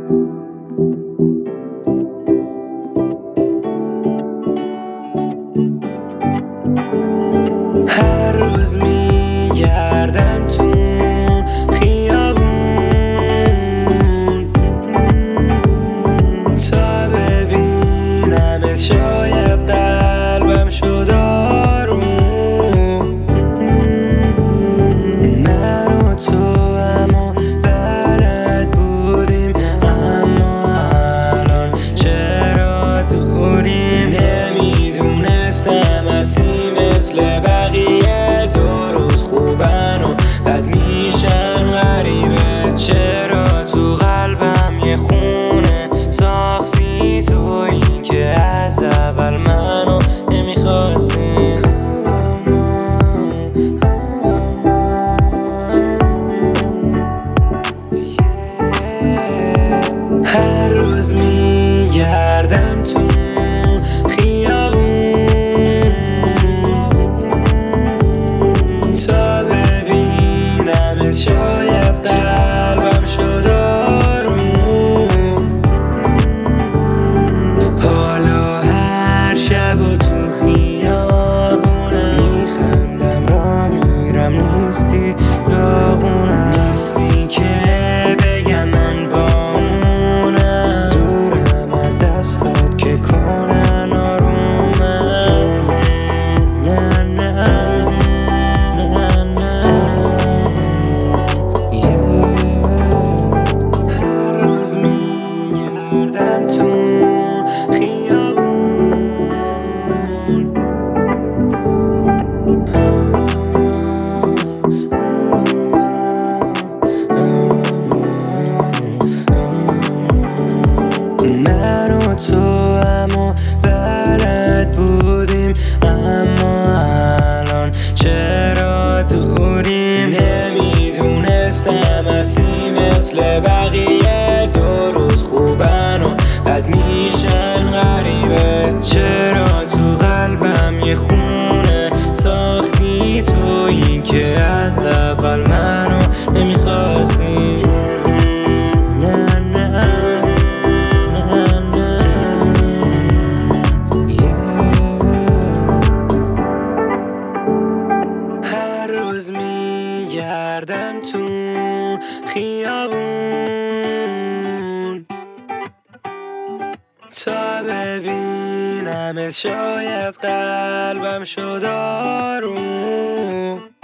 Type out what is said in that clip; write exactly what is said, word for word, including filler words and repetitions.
هر روز میگردم تو خیابون تا ببینمت، شاید قلبم شد آروم. من و تو اما بلد بودیم، اما الان چرا دوریم؟ نمیدونستم هستی مثل بقیه، دو روز خوبن و بد میشن غریبه. چرا تو قلبم یه خونه ساختی تویی که از اول منو نمیخواستی؟ هر روز میگردم تو شاید قلبم شد آروم. حالا هر شب و تو خیابونم میخندم، را میرم نیستی داغونم. نیستی که بگم من با اونم، دورم از دستات که کنن آرومم. نه نه میگردم تو خیابون. من و تو اما بلد بودیم، اما الان چرا دوریم؟ نمیدونستم هستی مثل بقیه، دو روز خوبن و بد میشن غریبه. چرا تو قلبم یه خونه ساختی تویی که از اول منو نمیخواستی؟ نه نه نه نه yeah. هر روز میگردم تو خیابون تا ببینمت، شاید قلبم شد آروم.